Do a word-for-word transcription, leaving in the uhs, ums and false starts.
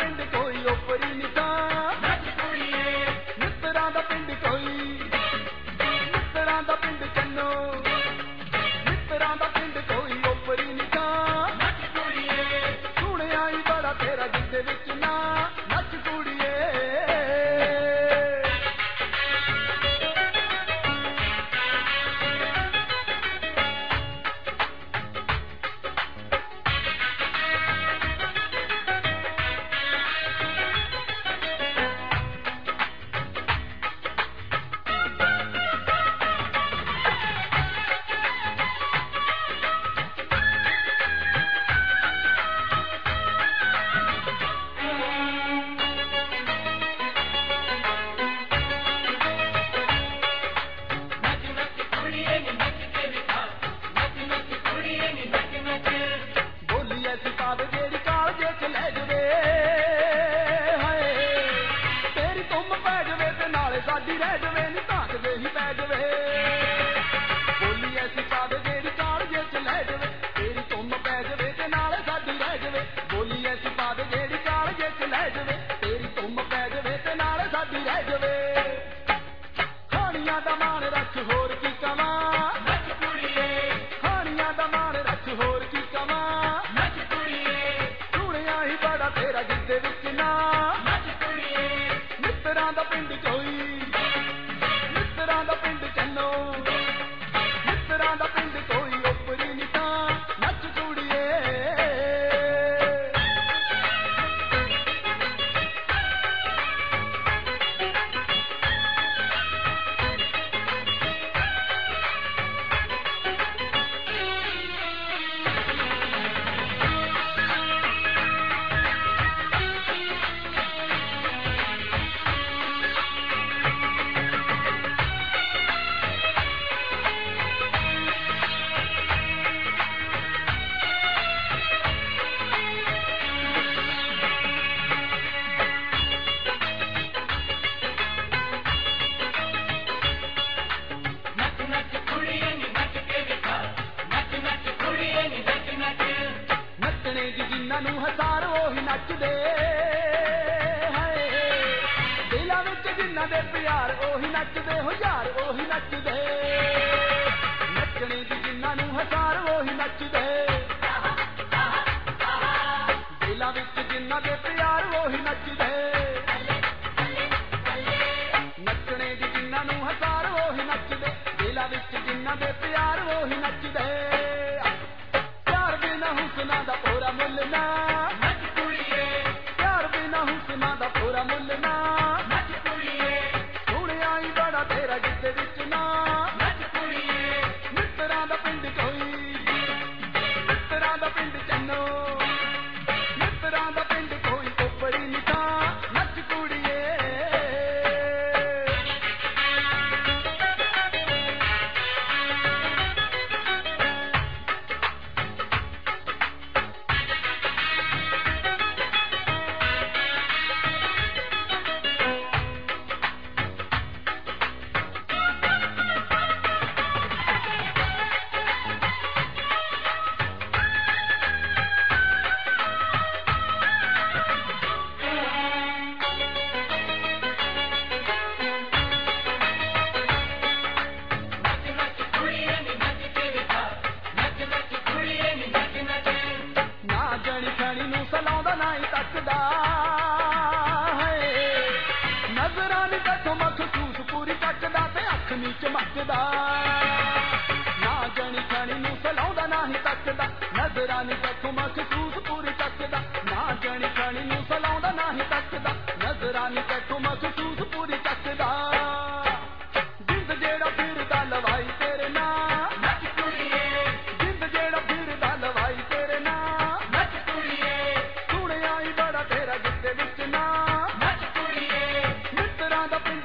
ਪਿੰਡ ਕੋਈ ਓਪਰੀ ਨੀ ਤਾਂ ਨੱਚ ਕੁੜੀਏ ਮਿੱਤਰਾਂ ਦਾ ਪਿੰਡ ਕੋਈ ਮਿੱਤਰਾਂ ਦਾ ਪਿੰਡ ਚੰਨੋ ਮਿੱਤਰਾਂ ਦਾ ਪਿੰਡ ਕੋਈ ਓਪਰੀ ਨੀ ਤਾਂ ਨੱਚ ਕੁੜੀਏ ਸੁਣਿਆ ਈ ਬੜਾ ਤੇਰਾ ਜਿੱਦੇ ਵਿੱਚ ਨਾ ਨੱਚ ਕੁੜੀਏ ਨੱਚ ਨੱਚ ਕੁੜੀਏ ਨੀ ਨੱਚ ਕੇ ਵਿਖਾ ਨੱਚ ਨੱਚ ਕੁੜੀਏ ਨੀ ਨੱਚ ਨੱਚ ਬੋਲੀ ਐਸੀ ਪਾਵੇ ਜਿਹੜੀ ਕਾਲਜੇ ਚ ਲੈ ਜਵੇ ਹਾਏ ਤੇਰੀ ਤੁਮ ਪੈ ਜਵੇ ਤੇ ਨਾਲੇ ਸਾਡੀ ਰਹਿ ਜਵੇ ਨੀ ਧਾਕਦੇ ਹੀ ਪੈ ਜਵੇ ਬੋਲੀ ਐਸੀ ਪਾਵੇ ਜਿਹੜੀ ਕਾਲਜੇ ਚ ਲੈ ਜਵੇ ਤੇਰੀ ਤੁਮ ਪੈ ਜਵੇ ਤੇ ਨਾਲੇ ਸਾਡੀ ਰਹਿ ਜਵੇ ਬੋਲੀ ਐਸੀ ਪਾਵੇ ਜਿਹੜੀ ਕਾਲਜੇ ਚ ਲੈ ਜਵੇ ਤੇਰੀ ਤੁਮ ਪੈ ਜਵੇ ਤੇ ਨਾਲੇ ਸਾਡੀ ਰਹਿ ਜਵੇ ਖਾਣੀਆਂ ਦਾ ਮਾਣ ਰੱਖ ਹੋਰ ਕੀ ਕਵਾਂ ਨੱਚ ਕੁੜੀਏ ਖਾਣੀਆਂ ਦਾ ਮਾਣ ਰੱਖ ਹੋਰ ਕੀ ਕਵਾਂ ਨੱਚ ਕੁੜੀਏ ਸੁਣਿਆ ਹੀ ਬੜਾ ਤੇਰਾ ਜਿੱਦੇ ਵਿੱਚ ਨਾ ਨੱਚ ਕੁੜੀਏ ਮਿੱਤਰਾਂ ਦਾ ਪਿੰਡ ਕੋਈ ਮਿੱਤਰਾਂ ਦਾ ਪਿੰਡ ਚੰਨੋ ਮਿੱਤਰਾਂ ਦਾ ਪਿੰਡ ਕੋਈ ਓਪਰੀ ਨੀ ਤਾਂ ਨੱਚ ਕੁੜੀਏ ਨੱਚ ਨੱਚ ਕੁੜੀਏ ਨੀ ਨੱਚ ਕੇ ਵਿਖਾ ਨੱਚ ਨੱਚ ਕੁੜੀਏ ਨੀ ਨੱਚ ਨੱਚ ਨੱਚਣੇ ਦੀ ਜਿਨ੍ਹਾਂ ਨੂੰ ਹਜ਼ਾਰ ਉਹੀ ਨੱਚਦੇ ਹਾਏ ਦਿਲਾਂ ਵਿੱਚ ਜਿਨ੍ਹਾਂ ਦੇ ਪਿਆਰ ਉਹੀ ਨੱਚਦੇ ਹੋ ਯਾਰ ਉਹੀ ਨੱਚਦੇ ਨੱਚਣੇ ਦੀ ਜਿਨ੍ਹਾਂ ਨੂੰ ਹਜ਼ਾਰ ਉਹੀ ਨੱਚਦੇ ਦਿਲਾਂ ਵਿੱਚ ਜਿਨ੍ਹਾਂ ਦੇ ਪਿਆਰ ਉਹੀ ਨੱਚਦੇ ਨੱਚਣੇ ਦੀ ਜਿਨ੍ਹਾਂ ਨੂੰ ਹਜ਼ਾਰ ਉਹੀ ਨੱਚਦੇ ਦਿਲਾਂ ਵਿੱਚ ਜਿਨ੍ਹਾਂ ਦੇ ਪਿਆਰ ਉਹੀ ਨੱਚਦੇ ਪਿਆਰ ਬਿਨਾ ਹੁਸਨਾ ਦਾ ਪੂਰਾ ਮੁੱਲ ਨਾ ਨੱਚ ਕੁੜੀਏ ਪਿਆਰ ਬਿਨਾ ਹੁਸਨਾ ਦਾ ਪੂਰਾ ਮੁੱਲ ਨਾ ਨੱਚ ਕੁੜੀਏ ਸੁਣਿਆ ਈ ਬੜਾ ਤੇਰਾ ਜਿੱਦੇ ਵਿੱਚ ਨਾ ਨੱਚ ਕੁੜੀਏ ਮਿੱਤਰਾਂ ਦਾ ਪਿੰਡ ਕੋਈ ਮਿੱਤਰਾਂ ਦਾ ਪਿੰਡ ਚੰਨੋ ਮਿੱਤਰਾਂ ਦਾ ਪਿੰਡ ਕੋਈ ਓਪਰੀ ਨੀ ਤਾਂ ਨੱਚ ਕੁੜੀਏ ਨੱਚ ਨੱਚ ਕੁੜੀਏ ਨੀ ਨੱਚ ਕੇ ਵਿਖਾ ਨੱਚ ਨੱਚ ਕੁੜੀਏ ਨੀ ਨੱਚ ਨੱਚ ਨਾ ਜਣੀ ਖਣੀ ਨੂੰ ਸਲਾਉਂਦਾ ਨਾ ਹੀ ਤੱਕਦਾ ਹੈ ਨਜ਼ਰਾਂ ਨੀ ਤੈਥੋਂ ਮਖਸੂਸ ਪੂਰੀ ਤੱਕਦਾ ਤੇ ਅੱਖ ਨੀ ਚਮਕਦਾ ਨਾ ਜਣੀ ਖਣੀ ਨੂੰ ਸਲਾਉਂਦਾ ਨਾ ਹੀ ਤੱਕਦਾ ਨਜ਼ਰਾਂ ਨੀ ਤੈਥੋਂ ਮਖਸੂਸ ਪੂਰੀ ਤੱਕਦਾ ਨਾ ਜਣੀ ਖਣੀ ਨੂੰ ਸਲਾਉਂਦਾ ਨਾ ਹੀ ਤੱਕਦਾ ਨਜ਼ਰਾਂ ਨੀ ਤੈਥੋਂ ਮਖਸੂਸ ਪੂਰੀ ਤੱਕਦਾ ਜਿੰਦ ਜਿਹੜਾ ਫਿਰਦਾ ਲਵਾਈ ਤੇਰੇ ਨਾਲ ਨੱਚ ਕੁੜੀਏ ਜਿੰਦ ਜਿਹੜਾ ਫਿਰਦਾ ਲਵਾਈ ਤੇਰੇ ਨਾਲ ਨੱਚ ਕੁੜੀਏ ਸੁਣਿਆ ਈ ਬੜਾ ਤੇਰਾ ਜਿੱਦੇ ਵਿੱਚ ਨਾ ਨੱਚ ਕੁੜੀਏ ਮਿੱਤਰਾਂ ਦਾ ਪਿੰਡ